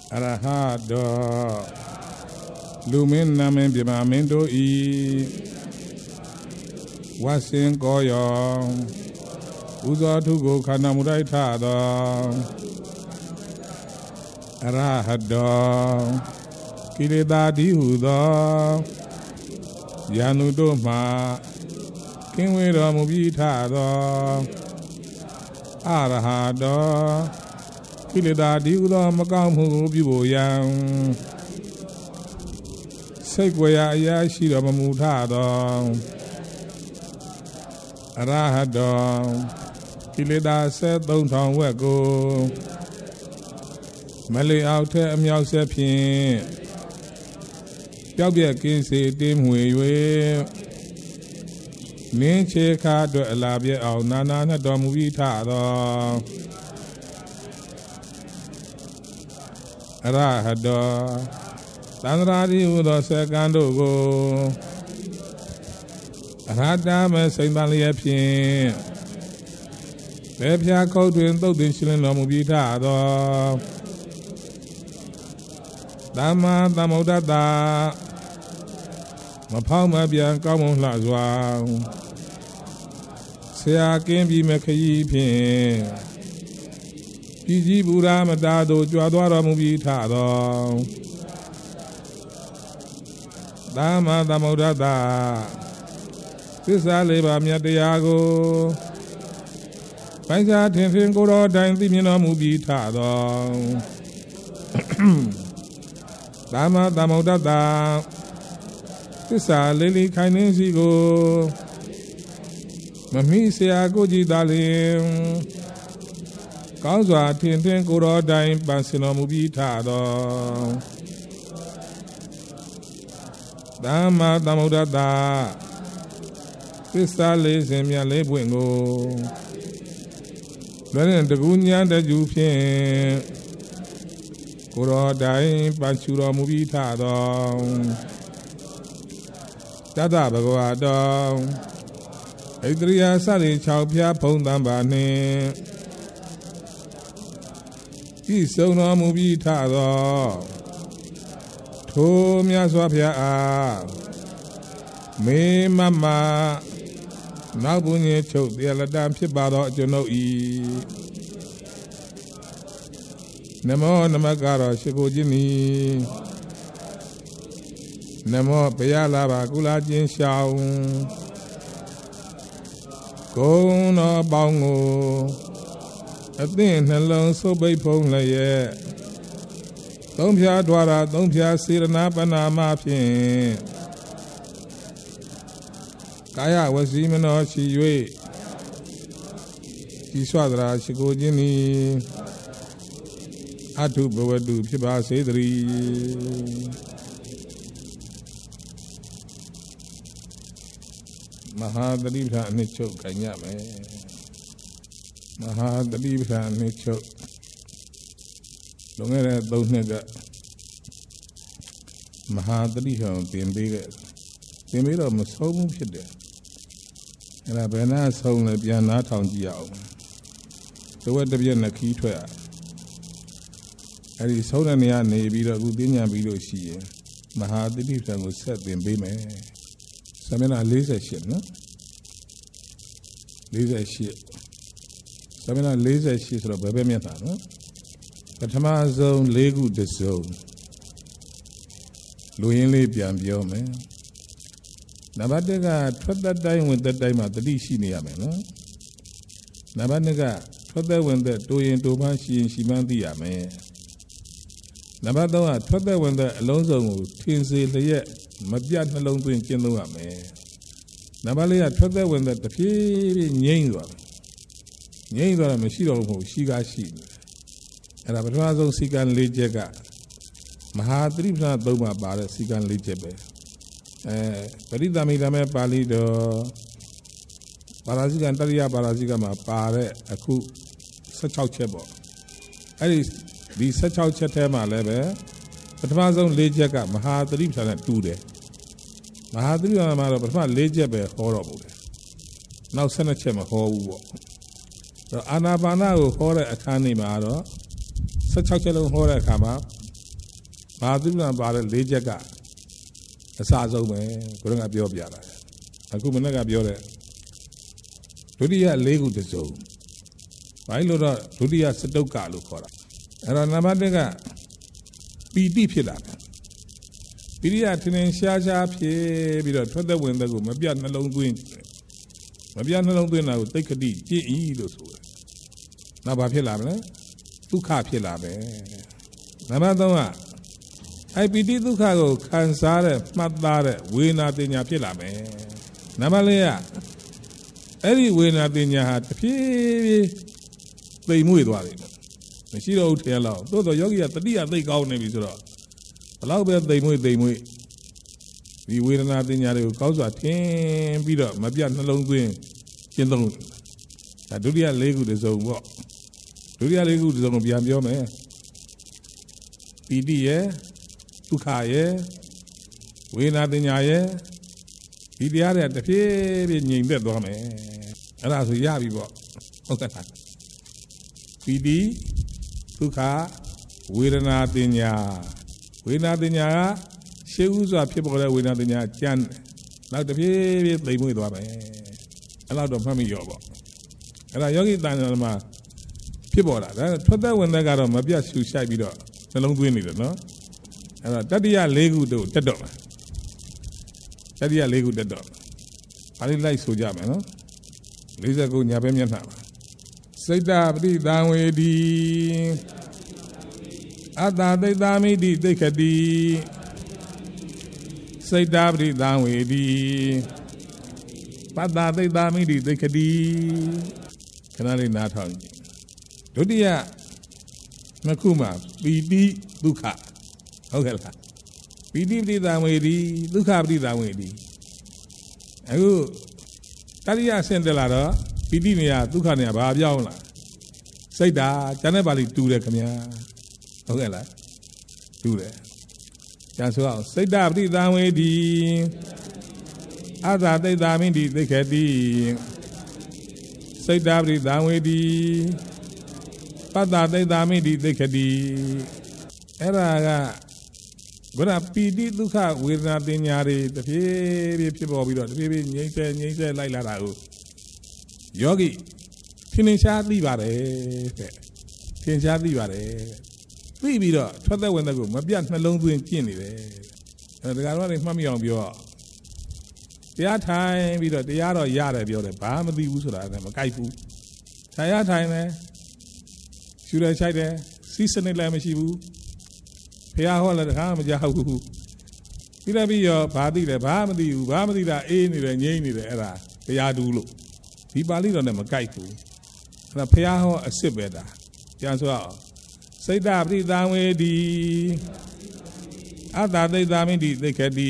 Arahado Lumin Namin Bimamindo E Wasin Goyo Uzo Tugo Kanamurai Tado Arahado Kilida Dihudo Yanudoma Kinwido Mubitado Arahado Kilida Dihudo Makamu Biboyan Segwaya Yashiro Mamutado Arahado Kilida said don't on wego Malay out a meow sepin Yabia Kinsey dim way Ninche Cado Alabia or Nana Domuvitado Arahado Tanradi Udo Segandogo Radama Saint Malia Pin Bepia Codwin Dodin Shilin Nomubitado Dama Damodada Mapalma Bianca Lazwa Sea Kimbi Maki Pin Gigi Bura Madado Juadora Mubitado Dama Damodada Sisa Leba Miadiago Paisa Tintin Goro Dimino Mubitado Dama Damodada Sisa Lily Kainesigo Mami Sea Goji Dalim Kauswa Tintin Goro Dim Bansino Mubitado Dama Damodada Sisa Lizimia Lebwingo Then the Gunya the Jupin Goro Dim Bansuro Mubitado Dada Baguado Adria Sali Chaupia Pondambane Isono Mubitado Tomia Swapia Me Mama Nabunye Chok the Aladam Pibado Jono E Nemo Namagara Shigojini Nemo Payala Bagula Jin Shao Gono Bongo A thing alone so bay pong la ye Don't pia dwara, don't pia sirana banama pin Kaya was even or she way Swadra Shigojini Atu Bawadu Piba Sedri Mahadalibha Nicho Kanyame Mahadalibha Nicho Longera Donega Mahadaliha Timbira must home shide and I bena sound like Piana Town Giao. The word of Piana key to her. And it's so many navy that Gudinia below she. Mahadalibha was set in Bime. Samina laser shit, no? Laser shit. Samina laser shit of Babemiata, no? But Tama zone, Legu the zone. Louis Biambio, man. Nabadega, put that time with that time at the DC near me, no? Nabadega, put that when the doing to Banshi and Shimandia, man. Nabadawa, put that when the Alonso, Tinsy, the yet. Madian alone to Inkinua, man. Nabalia told that when the Tafi Yango Machiro, she got she. And Abatrazo Sigan Lejega Mahadribna Doma Bara Sigan Lejebe. Perida Midame Palido Barazigantaria Barazigama Pare Aku such out chebo. At least the such out chetema lebe. But Mazon Lejega Mahadribna at 2 day. Mahadribna Mara, but my Lejebe horrible. Now send a chema whole. The Anabana horror a canny maro. Such a horror come up. မာသီနာပါတဲ့၄ချက်ကအစဆုံးပဲကိုယ်ကပြောပြတာအခုမနေ့ကပြောတဲ့ဒုတိယ၄ခုတစ်စုံဘာလို့တော့ဒုတိယစတုတ်ကလို့ခေါ်တာအဲ့တော့နံပါတ်1ကပီတိဖြစ်လာတယ်ပီတိကထင်းထင်းရှားရှားဖြစ်ပြီးတော့ထွက်သက်ဝင်သက်ကိုမပြတ်နှလုံးသွင်းမပြတ်နှလုံးသွင်းတာကိုသိက္ခတိကြည်ဤလို့ဆိုတယ်နောက်ဘာဖြစ်လာမလဲဒုက္ခဖြစ်လာပဲနံပါတ်3ကပီတိဒုက္ခကိုခံစားတဲ့မှတ်သားတဲ့ဝေဒနာတင်ညာဖြစ်လာမယ်နံပါတ်4ကအဲ့ဒီဝေဒနာတင်ညာဟာတဖြည်းဖြည်းသိမ်မွေ့သွားတယ်မရှိတော့ဘူးထဲလောက်သို့တော့ယောဂီကတတိယသိကောင်းနေပြီဆိုတော့ဘလောက်ပဲသိမ်မွေ့ဒီဝေဒနာတင်ညာတွေကိုကောင်းစွာထင်ပြီးတော့မပြတ်နှလုံးသွင်းရှင်းသုံးဒါဒုတိယ၄ခုတစ်စုံပေါ့ဒုတိယ၄ခုတစ်စုံကိုပြန်ပြောမယ်ပီတိရဲ့ဒုက္ခရဲ့ဝေဒနာတင်ညာရဲ့ဒီတရားတွေတဖြည်းဖြည်းငြိမ်သက်သွားမယ်အဲ့ဒါဆိုရပြီပေါ့ဟုတ်ကဲ့လားပီတိဒုက္ခဝေဒနာတင်ညာဝေဒနာတင်ညာကရှေးဥစွာဖြစ်ပေါ်တဲ့ဝေဒနာတင်ညာကျမ်းနောက်တဖြည်းဖြည်းသိမ်မွေ့သွားမယ်အဲ့လောက်တော့မှတ်မိရောပေါ့အဲ့ဒါယောဂီတန်တော်မှာဖြစ်ပေါ်လာဒါထွက်သက်ဝင်သက်ကတော့မပြတ်ရှူရှိုက်ပြီးတော့နှလုံးသွင်းနေတယ်နော်အဲ့တော့တတိယ၄ခုတို့တက်တော့မယ်တတိယ၄ခုတက်တော့ပါဠိလိုက်ဆိုကြမယ်နော်49ညာဘဲမျက်နှာပါစိတ်တပရိသံဝေဒီအတ္တသိတ္တာမိတိသိက္ခတိစိတ်တပရိသံဝေဒီပတ္တသိတ္တာမိတိသိက္ခတိခဏလေးနားထောင်ကြည့်ဒုတိယနှစ်ခုမှာပီတိဒုက္ခဟုတ်ကဲ့လားပီတိပရိသံဝေဒီဒုက္ခပရိသံဝေဒီအခုတတိယဆင့်တက်လာတော့ပီတိနေရာဒုက္ခနေရာဘာပြောင်းလာစိတ်ဓာတ်ကျန်တဲ့ပါဠိတူတယ်ခင်ဗျာဟုတ်ကဲ့လားတူတယ်ကျန်ဆိုအောင်စိတ်ဓာတ်ပရိသံဝေဒီအတ္တသိတ္တာမိတိသိက္ခတိစိတ်ဓာတ်ပရိသံဝေဒီပတ္တသိတ္တာမိတိသိက္ခတိအဲ့ဒါကဘုရားပီတိဒုက္ခဝေဒနာတင်ညာတွေတဖြည်းဖြည်းဖြစ်ပေါ်ပြီးတော့တဖြည်းဖြည်းငြိမ့်ဆက်လိုက်လာတာကိုယောဂီထင်ရှားသိပါတယ်တဲ့ထင်ရှားသိပါတယ်သိပြီးတော့ထွက်သက်ဝင်သက်ကိုမပြတ်နှလုံးသွင်းကျင့်နေတယ်အဲဒါကတော့မှတ်မိအောင်ပြောတရားထိုင်ပြီးတော့တရားတော့ရတယ်ပြောတယ်ဘာမသိဘူးဆိုတာလည်းမကြိုက်ဘူးတရားထိုင်တယ်ရှူရချိုက်တယ်စီးစနစ်လည်းမရှိဘူးဖះဟောလည်းတခါမကြောက်ဘူးပြီးရောဘာသိလဲဘာမသိဘူးဘာမသိတာအေးနေတယ်ငြိမ့်နေတယ်အဲ့ဒါတရားတူလို့ဒီပါဠိတော်နဲ့မကြိုက်ဘူးအဲ့ဒါဖះဟောအစ်စ်ပဲဒါပြန်ဆိုအောင်စိတ်တပရိသံဝေဒီအတ္တသိတ္တာမိတိသိက္ခတိ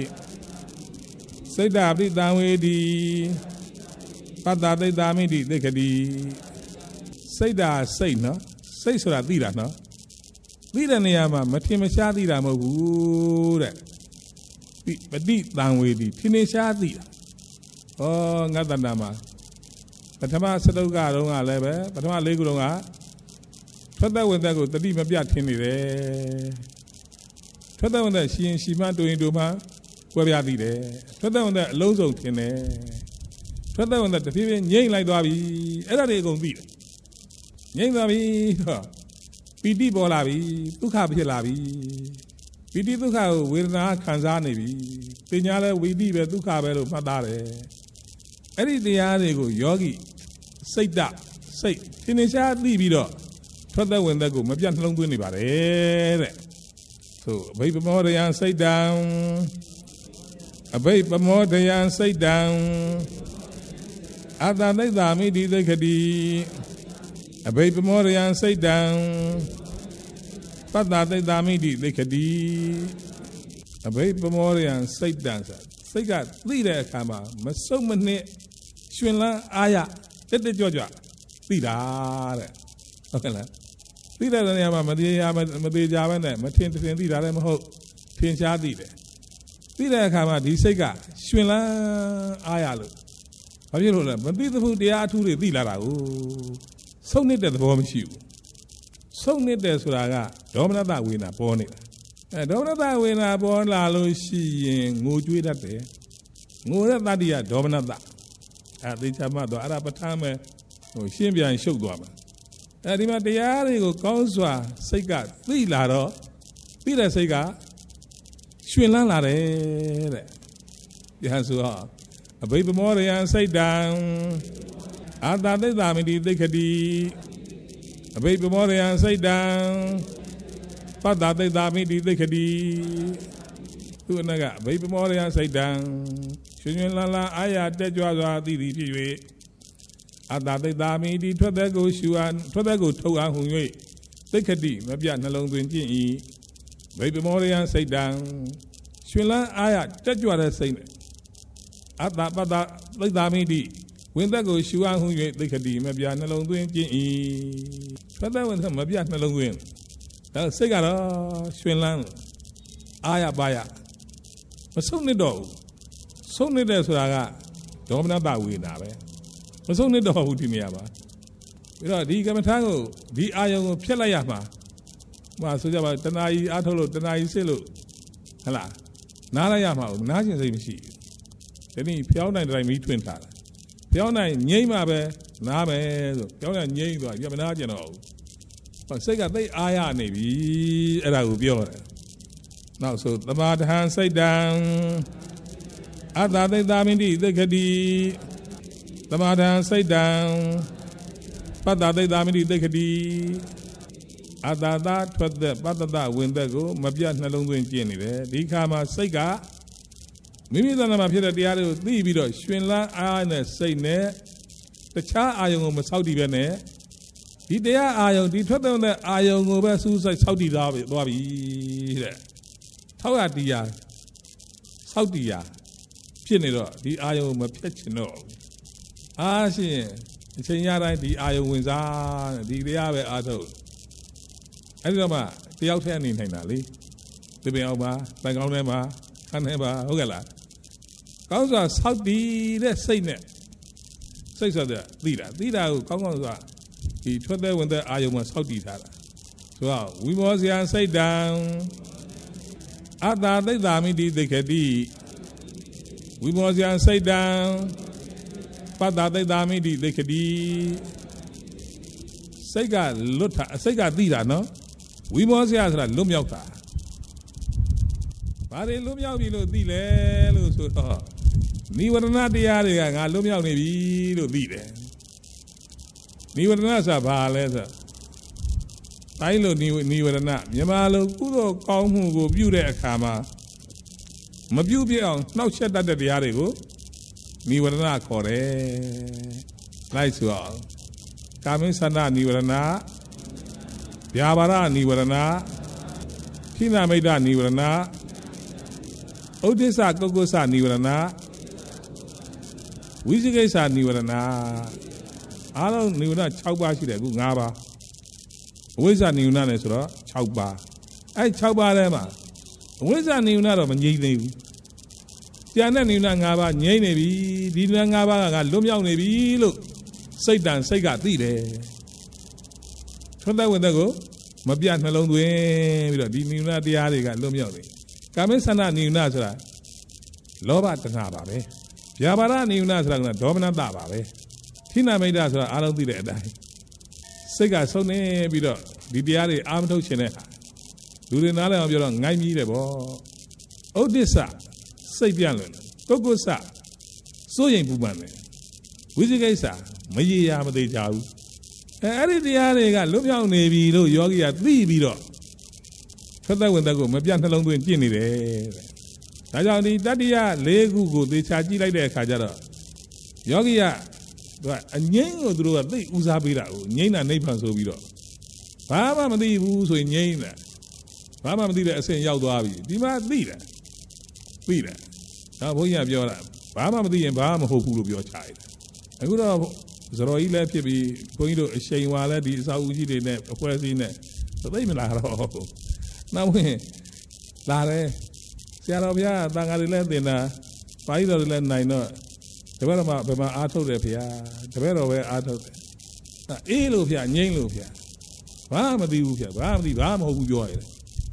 စိတ်တပရိသံဝေဒီပတ္တသိတ္တာမိတိသိက္ခတိစိတ်တာစိတ်နော်စိတ်ဆိုတာသိတာနော်သိတဲ့နေရာမှာမထင်မရှားသိတာမဟုတ်ဘူးတဲ့ပฏิတံဝေဒီထင်ရှားသိတာဩငါတဏ္ဍာမှာပထမစတုတ်ကတုန်းကလည်းပဲပထမ၄ခုတုန်းကထွက်သက်ဝင်သက်ကိုတတိမပြတ်ထင်နေတယ်ထွက်သက်ဝင်သက်ရှင်ရှိမှတူရင်တူမှကွဲပြားသိတယ်ထွက်သက်ဝင်သက်အလုံးစုံထင်တယ်ထွက်သက်ဝင်သက်တဖြည်းဖြည်းငြိမ့်လိုက်သွားပြီအဲ့ဒါတွေအကုန်သိတယ်ငြိမ့်သွားပြီတော့ပီတိပေါ်လာပြီဒုက္ခဖြစ်လာပြီပီတိဒုက္ခကိုဝေဒနာခံစားနေပြီပညာလည်းဝိတိပဲဒုက္ခပဲလို့မှတ်သားတယ်အဲ့ဒီတရားတွေကိုယောဂီစိတ်ထင်ရှားသိပြီးတော့ထွက်သက်ဝင်သက်ကိုမပြတ်နှလုံးသွင်းနေပါတယ်တဲ့ဆိုအဘိပမောဒယံစိတ်တံအဘိပမောဒယံစိတ်တံအတ္တသိတ္တာမိတိသိက္ခတိအဘိပမောဒယံစိတ်တံပတ္တသိတ္တာမိတိသိက္ခတိအဘိပမောဒယံစိတ်တံဆိုစိတ်ကသိတဲ့အခါမှာမစုံမနစ်ရှင်လန်းအားရတက်ကြွသိတာတဲ့ဟုတ်ကဲ့လားသိတဲ့နေရာမှာမသေးကြပဲနဲ့မထင်သိတာလည်းမဟုတ်ထင်ရှားသိတယ်သိတဲ့အခါမှာဒီစိတ်ကရှင်လန်းအားရလို့ဘာဖြစ်လို့လဲမသိသဘူးတရားအထူးတွေသိလာတာကိုဆုံးနေတဲ့သဘောမရှိဘူးဆုံးနေတဲ့ဆိုတာကဒေါမနတဝေဒနာပေါ်နေတာ Dominata when I born Lalo she Nguju that day. Ngura Nadia, Dominata. At the Chamado, Arapatame, or Shimbia and Shogwama. At the Matiari, Consua, Sega, the Laro, Peter Sega, Shuilan Lare. Yansua. A baby more and say down. At that day, Damidi, Decadi. A baby more and say down. But that day, Damidi, Decadi. To another baby more and say down. Shunala, I had that you are the at that day, Damidi, Todago, Shuan, Todago, Toa, who wait. Decadi, Mabian alone 20. Baby more and say down. Shunala, I had that you are saying. At that, but that, like Damidi. When that goes, you are who you take a D, maybe I'm alone doing G. But that was maybe I'm alone win. Segara, Swinland, Aya Baya. But so needle. So needle, so I got. Don't know about we now. But so needle, who did me about. You know, the Gamatango, the Ayo Pelayama. Masuja, Tanai, Atolo, Tanai Silo. Hala. Narayama, Najan Machine. Then he found that I meet twin Tala. Piona, Yamabe, Name, Piona, Yama, Yamanagano. But say that they aya navy, and I will be on it. Now, so the mad hand say down. At that they damidi, they could be. The mad hand say down. But that they damidi, they could be. At that, but that when they go, Mabia Nalong in Jenny, the Kama Sega. Maybe the Nama Pira Diario, leave it, Swinla, I say ne. The Cha Ion was Saudi Bene. Did they iron, did you tell them iron over suicide Saudi Bobby? How at the Saudi Pinero, the iron was pitching. Ah, she, it's a yard, the iron wins on the other adult. I don't know, the outside in Henry. The Bioma, Bangonema, Haneba, Hogala. Causa Saudi, let's say net. Say so the leader, who come on. He told them when the iron was Saudi. So we was here say down. At that, they damidi, they could be. We was here say down. But that they damidi, they could be. Sega Luta, Sega Dida, no? We was here as a Lumioka. But a Lumia below the Ni were not the area, I Lumia maybe to be there. Ni were not a ballet. I look ni were not. Yamalo, Kudo, Kong, go view their kama. Mabubion, no shed that the Arigo. Ni were not correct. Nice to all. Kamisana, ni were not. Yabara, ni were not. Tina Maida, ni were not. Odessa, Gogosa, ni were not. Wizigasa, ni were not. I don't know that Chaubashi, the good Nava. Where's that new name? Chauba. I Chauba Lema. Where's that new name of Yay? Tiana new Nangaba, Yay Navy, Dinangaba, Lumia Navy, look. Say down, say got thee there. Turn that when they go. Mabian alone way, with a Dinuna Diari got Lumia. Kamisana new Nazara. Loba Tanababe. Yabara new Nazara, Domina Dababe. Tina made us, I don't do that. Sega so ne bido Didiari Amto Chene. Do the Nala of your own Nami the ball. Oh, this, say Bialan, Gogosa, so young Bumane. Wizigasa, Mayi Amade Jau. Ari Diari, Lumia Navy, no yogi at the bido. So that when they go, Mabian along with Jenny there. Najani Dadia, Legu, they charge like their Kajara. Yogia. A yang or drew a day, Uzabira, Yana Napans Oviro. Pama Madi Uso in Yana. Pama Dida saying Yaudavi, Dima Dida. Vida. Now, we have your Pama Madi and Pama Hopu of your child. I would have Zoroi left to be going to a shame while that is how we did that, of course, in that. So they may not. Now, we Lare Siaravia, Dangari left in a fight of the land I know. The way about my auto repia, the way over auto. Elopia, Yelopia. Bama the Upia, Bam the Bam of joy.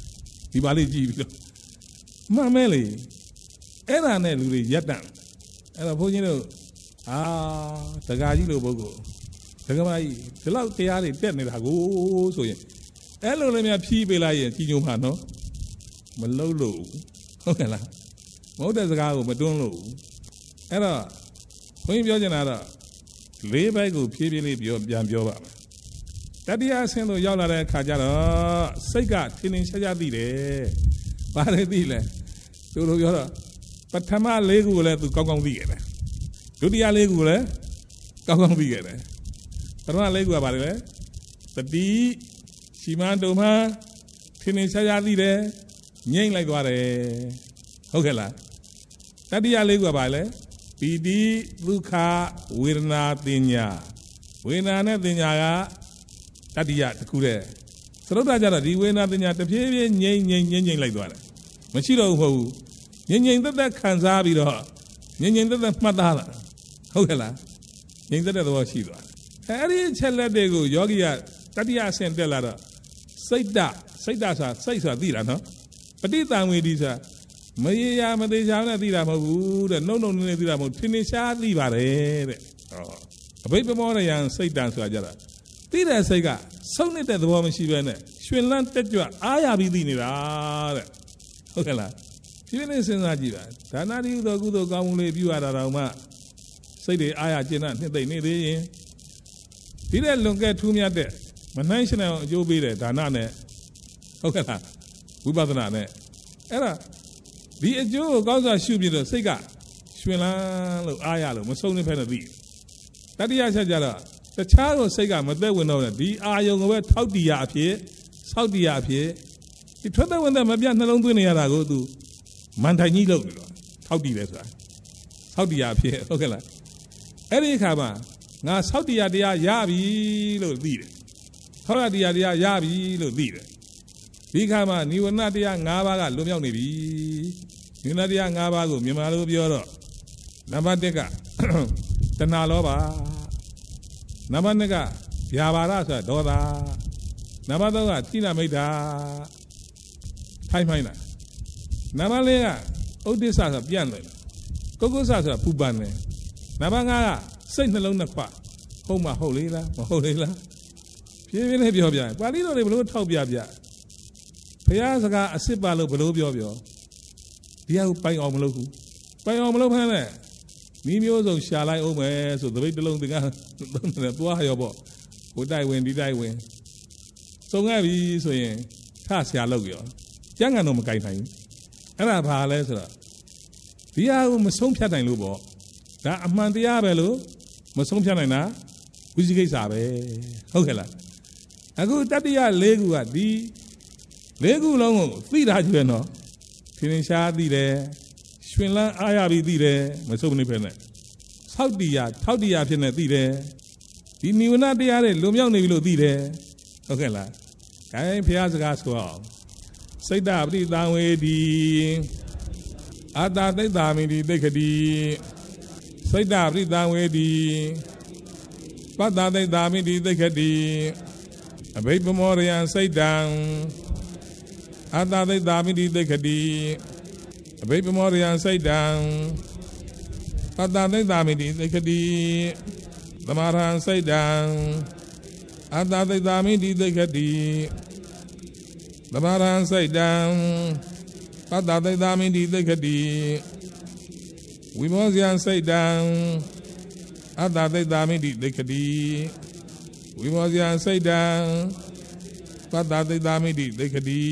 ဒီပါလေးကြည့်ပြီးတော့မှန်မဲလေအဲ့ဒါနဲ့လူတွေရက်တန့်အဲ့တော့ဘုန်းကြီးတို့တက္ကကြီးလိုပုဂ္ဂိုလ်တက္ကမကြီးဒီလောက်တရားတွေတက်နေတာကိုဆိုရင်အဲ့လိုလည်းများဖြီးပေးလိုက်ရင်ကြီးညိုမှာနော်မလုံးလို့ဟုတ်ကဲ့လားမဟုတ်တဲ့စကားကိုမတွန်းလို့အဲ့တော့ဘုန်းကြီးပြောချင်တာတော့လေးဘက်ကိုဖြည်းဖြည်းလေးပြန်ပြောပါမယ်တတိယအဆင့်သို့ရောက်လာတဲ့အခါကျတော့စိတ်ကထင်ထင်ရှားရှားသိတယ်ဘာလဲသိလဲသူတို့ပြောတော့ပထမလေးခုကိုလည်းသူကောင်းကောင်းသိခဲ့တယ်ဒုတိယလေးခုကိုလည်းကောင်းကောင်းသိခဲ့တယ်ပထမလေးခုကဘာလဲတတိရှိမှတုံမှထင်ထင်ရှားရှားသိတယ်ငြိမ့်လိုက်သွားတယ်ဟုတ်ကဲ့လားတတိယလေးခုကဘာလဲပီတိဒုက္ခဝေဒနာတင်ညာဝေဒနာနဲ့တင်ညာကတတိယတစ်ခုတည်းသရုပ်တာကြတော့ဒီဝေဒနာတင်ညာတဖြည်းဖြည်းငြိမ့်လိုက်သွားတယ်မရှိတော့ဘူးငြိမ့်သက်ခံစားပြီးတော့ငြိမ့်သက်မှတ်သားလာဟုတ်ကဲ့လားငြိမ့်သက်တဲ့သဘောရှိသွားတယ်အဲ့ဒီချက်လက်တွေကိုယောဂီကတတိယအဆင့်တက်လာတော့စိတ်ဆိုတာစိတ်ဆိုတာသိတာနော်ပဋိသင်္ဝေဒီဆိုတာမရေရာမသေးချာနဲ့သိတာမဟုတ်ဘူးတဲ့နှုတ်နဲ့သိတာမဟုတ်ထင်ထင်ရှားသိပါတယ်တဲ့အဘိဓမ္မာရယံစိတ်တန်ဆိုတာကြတာသိတဲ့စိတ်ကဆုံးနေတဲ့သဘောမရှိဘဲနဲ့ရွှင်လန်းတက်ကြွအားရပြီးသိနေတာတဲ့ဟုတ်ကဲ့လားဒီနေ့စဉ်းစားကြည့်ပါဒါနတိသောကုသိုလ်ကောင်းမှုလေးပြုရတာတော့မှစိတ်တွေအားရကျဉ်းနှစ်သိမ့်နေသေးရင်ဒီတဲ့လွန်ကဲထူးမြတ်တဲ့မနှိုင်းရှင်အောင်အကျိုးပေးတဲ့ဒါနနဲ့ဟုတ်ကဲ့လားဝိပဿနာနဲ့အဲ့ဒါဒီအကျိုးကိုကောင်းစွာရှုပြီးတော့စိတ်ကရွှင်လန်းလို့အားရလို့မဆုံးနေဖက်နဲ့သိတတိယချက်ကြတော့တခြားကိုစိတ်ကမသက်ဝင်တော့ဒီအာယုံကိုပဲထောက်တီရအဖြစ်ဆောက်တီရအဖြစ်ဒီထွက်သက်ဝင်သက်မပြတ်နှလုံးသွင်းနေရတာကိုသူမန်ထိုင်ကြီးလုပ်ပြီးတော့ထောက်တီတယ်ဆိုတာဆောက်တီရအဖြစ်ဟုတ်ကဲ့လားအဲ့ဒီအခါမှာငါဆောက်တီရတရားရပြီလို့သိတယ်ထောက်တီရတရားရပြီလို့သိတယ်ဒီခါမှာနိဝရဏတရား၅ပါးကလွန်မြောက်နေပြီနိဝရဏတရား၅ပါးကိုမြန်မာလိုပြောတော့နံပါတ်1ကတဏှာလောဘနံပါတ်2ကဗျာပါဒဆိုတာဒေါသနံပါတ်3ကတိနာမိတ်တာထိုင်းမိုင်းလားနံပါတ်4ကဥဒိစ္စဆိုတာပြန့်တယ်ကုက္ကုဆဆိုတာပူပန်တယ်နံပါတ်5ကစိတ်နှလုံးနှစ်ခွဟုတ်မှဟုတ်လေလားမဟုတ်လေလားဖြည်းဖြည်းလေးပြောပြပါဠိတော်တွေဘလို့ထောက်ပြဘုရားစကားအစစ်ပါလို့ဘလို့ပြောဒီဟာကိုပိုင်အောင်မလုပ်ဘူးပိုင်အောင်မလုပ်ဖမ်းနဲ့မိမျိုးစုံရှာလိုက်အောင်မယ်ဆိုသပိတ်တစ်လုံးတင်ကသွားရောပေါ့ဟိုတိုက်ဝင်ဒီတိုက်ဝင်စုံခဲ့ပြီဆိုရင်ထဆရာလုပ်ရောကျန်ကန်တော့မကြိုက်နိုင်ဘူးအဲ့ဒါဘာလဲဆိုတော့ဒီဟာကိုမဆုံးဖြတ်နိုင်လို့ပေါ့ဒါအမှန်တရားပဲလို့မဆုံးဖြတ်နိုင်တာဝိသိကိစ္စပဲဟုတ်ကဲ့လားအခုတတိယ၄ခုကဒီ၄ခုလုံးကိုသိတာကျွဲ့နော်ထင်ထင်ရှားသိတယ်ရွှင်လန်းအားရပြီးသိတယ်မဆုံးနေဖက်နဲ့ထောက်တရားဖြစ်နေသိတယ်ဒီနိဝရဏတရားတွေလွန်မြောက်နေပြီလို့သိတယ်ဟုတ်ကဲ့လားခိုင်းဖះစကားဆိုအောင်စိတ်တပရိသံဝေဒီအာတာသိတ္တာမိတိသိခတိစိတ်တပရိသံဝေဒီပတ္တသိတ္တာမိတိသိခတိအဘိဓမ္မောရယံစိတ်တံအာတာသိတ္တာမိတိသိခတိအဘိဓမ္မောရယံစိတ်တံပတ္တသိတ္တာမိတိသိခတိသမာရံစိတ်တံအာတာသိတ္တာမိတိသိခတိသမာရံစိတ်တံပတ္တသိတ္တာမိတိသိခတိဝိမောဇယံစိတ်တံအာတာသိတ္တာမိတိသိခတိဝိမောဇယံစိတ်တံပတ္တသိတ္တာမိတိသိခတိ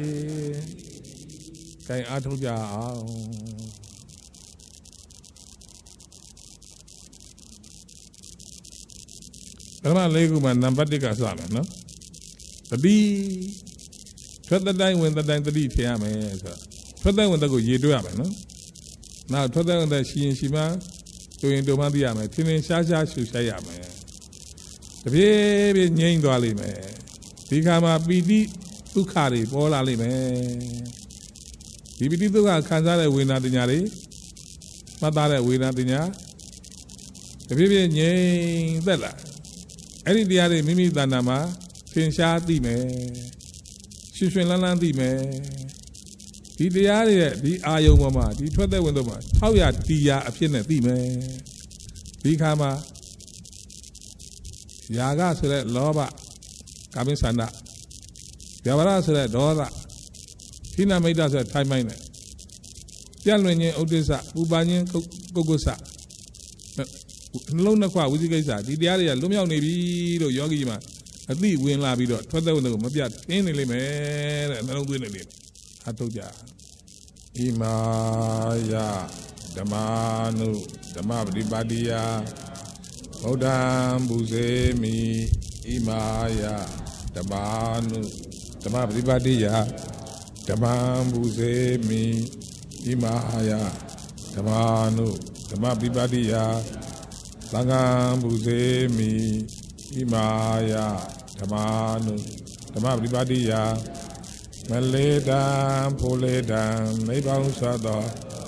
ကိုင်အားထုတ်ကြအောင်ဓမ္မလေးခုမှာနံပါတ်1ကစမယ်နော်တတိထွက်တဲ့တိုင်းဝင်တဲ့တိုင်းတတိဖြစ်ရမယ်ဆိုတော့ထွက်တဲ့ဝင်တဲ့ကိုရေတွက်ရမယ်နော်နောက်ထွက်တဲ့ဝင်တဲ့ရှိရင်ရှိမှတူရင်တူမှသိရမယ်ထင်ထင်ရှားရှားရှုရှိုက်ရမယ်တပြေးပြေးငြိမ့်သွားလိမ့်မယ်ဒီခါမှာပီတိဒုက္ခတွေပေါ်လာလိမ့်မယ်ဒီပီတိဒုက္ခခံစားတဲ့ဝေဒနာတင်ညာတွေမှတ်သားတဲ့ဝေဒနာတင်ညာတပြေးပြေးငြိမ့်သက်လာအဲ့ဒီတရားတွေမိမိတဏ္ဍာမှာထင်ရှားသိမယ်ရွှင်ရွှင်လန်းလန်းသိမယ်ဒီတရားတွေရဲ့ဒီအာယုံပေါ်မှာဒီထွက်သက်ဝင်တော့မှာ600တီယာအဖြစ်နဲ့သိမယ်ဒီခါမှာယာကဆိုတဲ့လောဘကာမိသန္တာဗျာပါဒဆိုတဲ့ဒေါသသီလမိတ်တာဆိုတဲ့ထိုင်မိုင်းနဲ့ပြန့်လွင်ခြင်းဥဒိစ္စပူပန်ခြင်းကုက္ကုစနှလုံးနှစ်ခွဝိသိကိစ္စဒီတရားတွေကလွတ်မြောက်နေပြီလို့ယောဂီမှာအသိဝင်လာပြီးတော့ထွက်သက်ဝင်တော့မပြတ်ခင်းနေလိမ့်မယ်တဲ့နှလုံးသွင်းနေလိမ့်မယ်အထုတ်ကြဣမာယဓမ္မာနုဓမ္မပฏิပါတိယဗုဒ္ဓံပုဇေမိဣမာယဓမ္မာနုဓမ္မပฏิပါတိယဓမ္မံပုဇေမိဣမာယဓမ္မာနုဓမ္မပฏิပါတိယသံဃံပုဇေမိဣမာယဓမ္မာနုဓမ္မပฏิပါတိယမလေတံဖိုလေတံနိဗ္ဗာန်စွာသော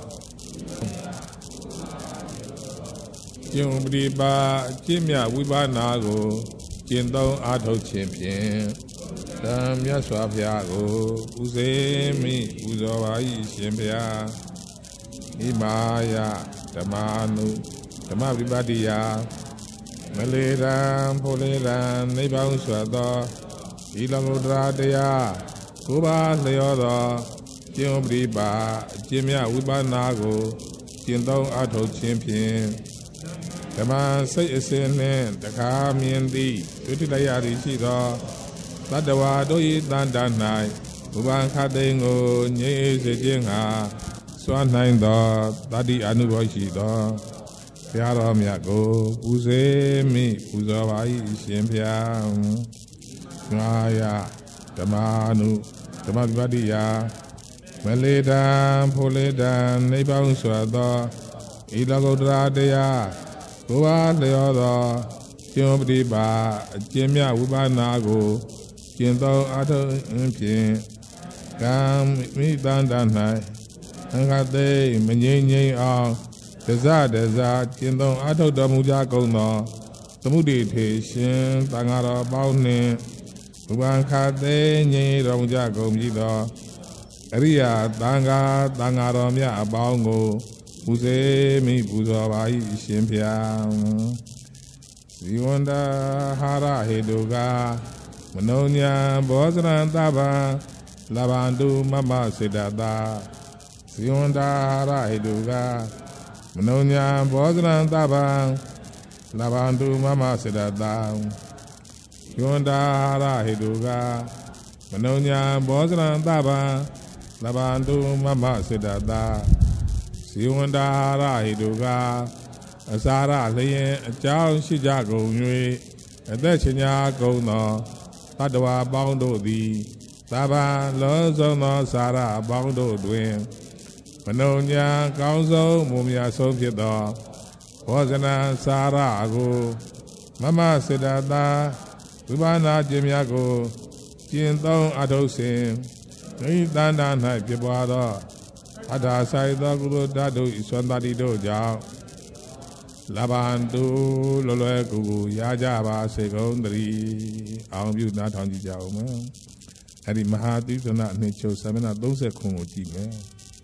ကျင့်ပရိပါကျင့်မြဝိပါဏကိုကျင့်သုံးအားထုတ်ခြင်းဖြင့်ဓမ္မမြတ်စွာဘုရားကိုဥစေမိပူဇော်ပါ၏ရှင်ဘုရားဣမာယဓမ္မာနုဓမ္မပฏิပါတိယမလေတံဖိုလေတံနိဗ္ဗာန်စွာသောဤလောကုတ္တရာတရားကိုပါလျောသောကျင့်ပရိပါကျင့်မြဝိပါဏကိုကျင့်သုံးအားထုတ်ခြင်းဖြင့်ဓမ္မစိတ်အစဉ်နှင့်တခါမြင်သည်တွေ့တိလိုက်ရသည်ရှိသောသတ္တဝါတို့၏တန်တ၌ဘုဗံခတိန်ကိုငြိမ်းစေခြင်းငှာစွမ်းနိုင်သောတတိအနုဘောရှိသောဘုရားတော်မြတ်ကိုပူဇေမိပူဇော်ပါ၏ရှင်ဘုရားငါယဓမ္မာနုဓမ္မပฏิပါတိယမလေတံဖိုလေတံနိဗ္ဗာန်စွာသောဤလောကုတ္တရာတရားကိုပါလျောသောကျင့်ပฏิပါအကျင့်မြဝိပါဏကိုကျင့်သောအားထုတ်ဖြင့်ကံမိတန်တ၌အင်္ဂတိမငြိမ့်ငြိမ့်အောင်တဇကျင့်သောအားထုတ်တော်မူကြကုန်သောသမုဒိထေရှင်သံဃာတော်ပေါင်းနှင့်ဘုဗံခတိငြိမ်းတော်မူကြကုန်ပြီသောအရိယာသံဃာတော်မြတ်အပေါင်းကိုပူဇေမိပူဇော်ပါ၏ရှင်ဘုရားဇီဝန္တဟာရဟေတုကမနောညာဘောဇရံတဗံလဗန္တုမမစေတတာဇီဝန္တဟာရဟေတုကမနောညာဘောဇရံတဗံလဗန္တုမမစေတတာယွန္တာရဟေတုကမနောညာဘောဇရံတဗံလဗန္တုမမစေတတာဇီဝန္တာရဟေတုကအစာရလျင်အကြောင်းရှိကြကုန်၍အသက်ချညာကုန်သောတတ္တဝါပေါင်းတို့သည်သဗ္ဗံလောဆုံးသောစာရအပေါင်းတို့တွင်မနောညာကောင်းဆုံးမူမြတ်ဆုံးဖြစ်သောဘောဇနံစာရကိုမမစေတတာဝိပါဏခြင်းများကိုကျင့်သုံးအထုတ်စဉ်ဤတန်တာ၌ဖြစ်ပွားသောအထာဆိုင်သောကုသိုလ်ဓာတ်တို့၏စွမ်းတတိတို့ကြောင့်လဗန္တုလွယ်ကူကူရကြပါစေကုန်သတည်းအောင်ပြုနားထောင်ကြည့်ကြအောင်မယ်အဲ့ဒီမဟာသီသနာနှစ်ချုပ်သမဏ30ခုကိုကြည့်မယ်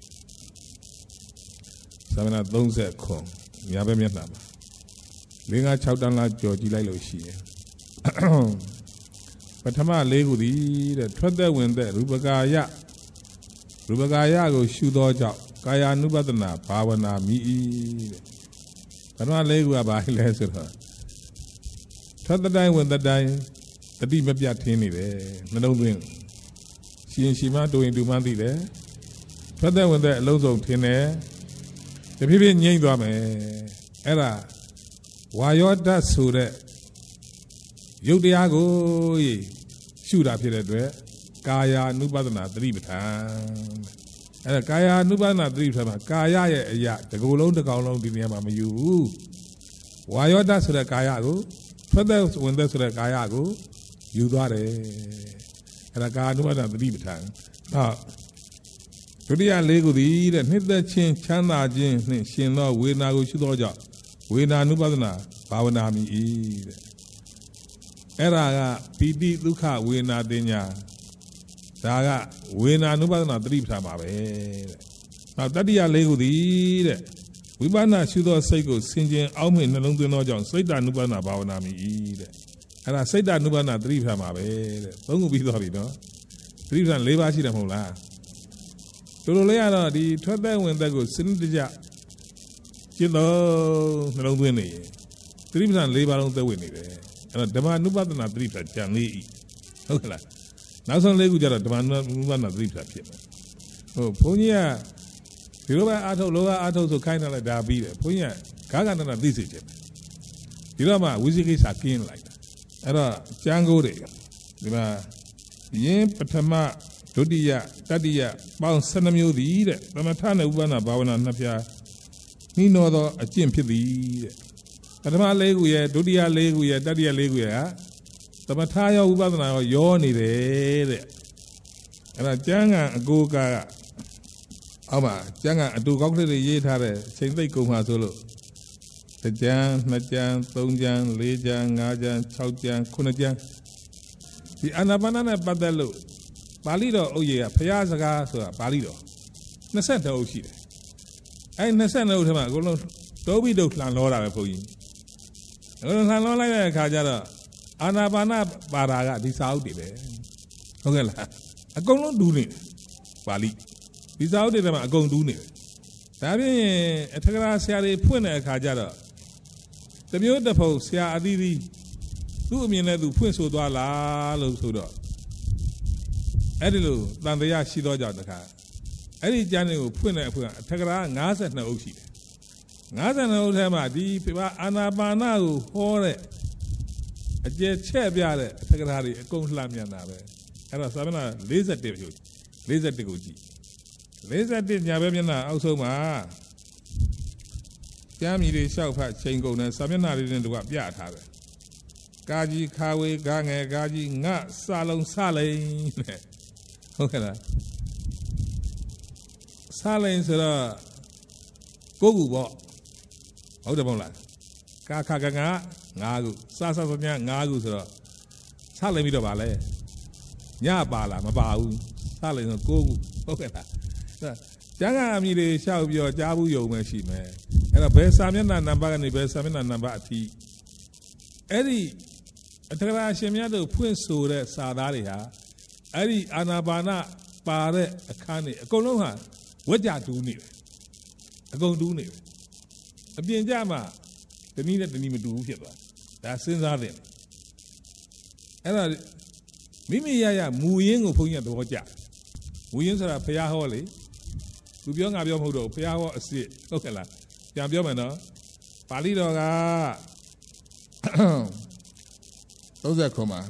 သမဏ30ခုညာဘက်မျက်နှာမှာ5-6တန်းလားကြော်ကြည့်လိုက်လို့ရှိရင်ပထမ၄ခုသည်တဲ့ထွက်သက်ဝင်သက်ရူပကာယကိုရှုသောကြောင့်ကာယ ानु ပဒနာဘာဝနာမိတဲ့ပထမ၄ခုကဘာလဲဆိုတော့ထွက်သက်တိုင်းဝင်သက်တိုင်းတတိမပြတ်ထင်းနေတယ်နှလုံးသွင်းရှင်ရှိမှတူရင်တူမှသိတယ်ထွက်သက်ဝင်သက်အလုံးစုံထင်းတယ်တဖြည်းဖြည်းငြိမ့်သွားမယ်အဲ့ဒါဝါယောဓာတ်ဆိုတဲ့ယုတ်တရားကိုရှုတာဖြစ်တဲ့အတွက်ကာယ ानु ပဒနာသတိပဋ္ဌာန်အဲ့ဒါကာယ ानु ပဒနာသတိပဋ္ဌာန်မှာကာယရဲ့အရာတစ်ကိုယ်လုံးတစ်ကောင်လုံးဒီနေရာမှာမယူဘူးဝါယောဓာတ်ဆိုတဲ့ကာယကိုထွက်သက်ဝင်သက်ဆိုတဲ့ကာယကိုယူသွားတယ်အဲ့ဒါကာယ ानु ပဒနာသတိပဋ္ဌာန်ဒုတိယ၄ခုသည်တဲ့နှစ်သက်ခြင်းချမ်းသာခြင်းနှင့်ရှင်သောဝေဒနာကိုရှုသောကြောင့်ဝေဒနာ ानु ပဒနာဘာဝနာမိ၏တဲ့အဲ့ဒါကပီတိဒုက္ခဝေဒနာတင်ညာဒါက Wena Nubana 3 Tamabe. Now Tadia Lego the Wibana Shudo Sego singing Almin along the Nojon, say that Nubana Bawanami. And I say that Nubana 3 Tamabe. Don't be the no 3 times Leva Shiramola. Tololeana, the 12 when they go sing the jar. Chilo, no winning. 3 times Leva on the winning. And a demand Nubana 3 times can eat. Okay. Now some Lego Jara demand Nubana 3 times. Oh, Ponya. Hiroba Ato, Loa Ato, so kind of like Dabi, Punya, Kagana, this is it. Hirama, Wizikis are keen like that. Era, Django de Lima, Yen Patama, Dodia, Tadia, Bound Sanamio the Ede, the Matana Ubana, Bawana Napia, Nino, a chimp the Ede. Patama Leguia, Dodia Leguia, Dadia Leguia, the Mataya Ubana, Yoni de Era Janga, Goga. Ama, jangan adu kau kena ye thare, cendai kau masuk. Sejang, najang, tongjang, lejang, ngajang, caujang, kunajang. Di anak-anak na badalu, Bali do, oh ye, payah saga, so Bali do. Nasi dah usi. Nasi dah usi mah, kalau tobi do lan lora berpoi. Kalau lan lora ni kajar do, anak-anak baraga di Saudi le. Okay lah, aku long dulu Bali. This out of them are going to do it. Tabi, a Tagrasiari Puna Kajara. The beautiful Sia Adidi, do me another Punso Dala, Lusudo. Edilu, Landaya Shido Jaka. Eddie Janu Puna, Tagra, Nasa no Oshi. Nasa no Tema, deep Anabana, Hore. A jet chair biare, Tagrari, a Conslamiana. And a Savana, laser debut, laser deguji. Laser did Yabana also ma. Jammy de South Chango and Samina didn't do up yet. Gaji, Kawe, Gange, Gaji, Nat, Salon, Sale. Okay. Sale said, Go, out of Mola. Kaka, Nagu, Sasa, Nagu, Sale Mido Vale. Yabala, Mabau, Sale, Go. Okay. Jangan ambil siapa biar jauh jauh macam ni. Era bersama na nampak ni bersama na nampak ti. Eri, antara asyamnya tu pun sore sadari ha. Eri anabana pare kani. Kau loh ha, wajah tu ni. Kau tu ni. Tapi jama, teni mendu siapa. Dah senjata. Era, mimi ya muyeng punya tu wajah. Muyeng sara payah hole. Tu biar ngap biar muda, payah awak asyik, okey lah. Yang biar mana? Bali dah kan? Tahu tak koma?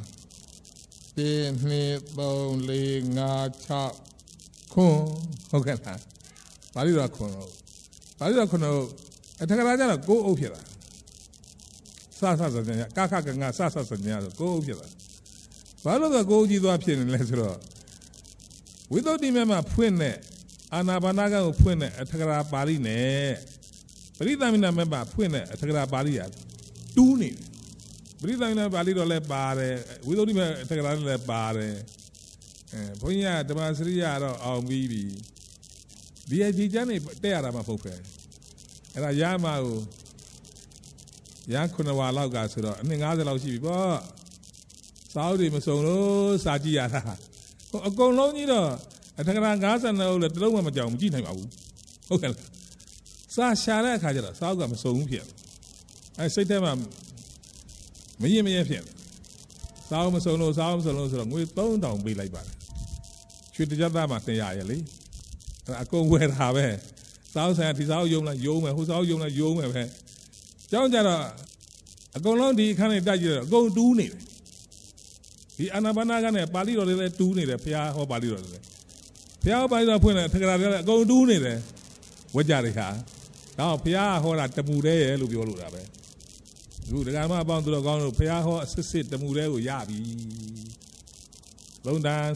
Ini bau lengah kun, okey lah. Bali dah kun, Bali dah kun. Ada kerana lah, go okey lah. Sasa saja, kakak kenga sasa saja, go okey lah. Baru dah go jitu apa ni lesro. Without ni memang punya. Anak-anak yang punya, terkena Bali ni. Berita mana memang punya, terkena Bali ya. Tu ni. Berita mana Bali tu le bare. Wito ni memang terkena le bare. Punya teman serius orang bibi. Dia jijan ni tiada apa pun. Era yang mau, yang kena walau gasro. Ni ngajar lau si bibo. Saudi masuk lo saji ada. Kau lau ni dah. Terkena gasan na ulat terlalu macam mungkin hai mau. Okey. Sah syara kajar. Sah gam song pian. Saya tema. Meye pian. Sah masuk lo. Mui tahun bilai bar. Cuti jada mak tiada ya li. Aku buat apa? Sah saya di sah yom lah. Sah yom lah. Jangan jara. Aku lau di kan ada je. Aku tu ni. Di anak-anak kan Bali orang tu ni. Pihak orang Bali orang. Pihak Bali orang pun terkena kau tu ni deh, wajar ya. Kau pihak orang temu deh, lu biar lu apa? Lu dengan apa bang tu kau pihak orang sesit temu deh, ya bi. London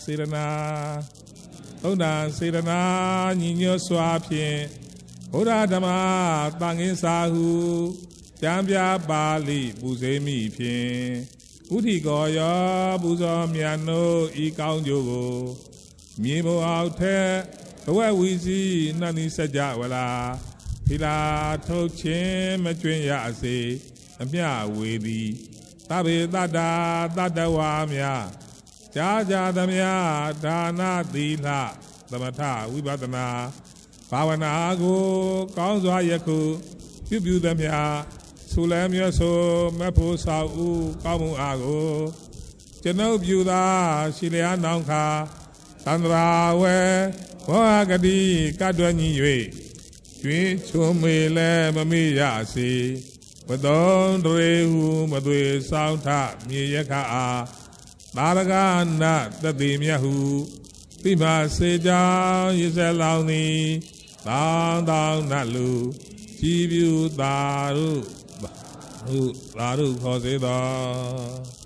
serana, nyinyir suapi, orang dama tangin sahu, jambia Bali buzemi pi, uti goya buzam yano ikau jogo. Mibo out there, where we see Nani Sajawala, Pila Tochin, Matrin Yasi, and Mia Widi, Tabi Dada, Dada Wamia, Jaja Damia, Dana Dila, Damata, Wibatana, Pawanago, Kaunza Yaku, Pibu Damia, Sulem Yaso, Mapo Sau, Kamu Ago, Jeno Buda, Shilia Nanka, Sandra we Wagadi Kadwani Yue Twin Chumile Mamia si Madon Rehu Madwe Soundta Miyaka Baragana Dadim Yahu Tima Seja Yiselauni Down Nalu Jibu Daru Daru Koseda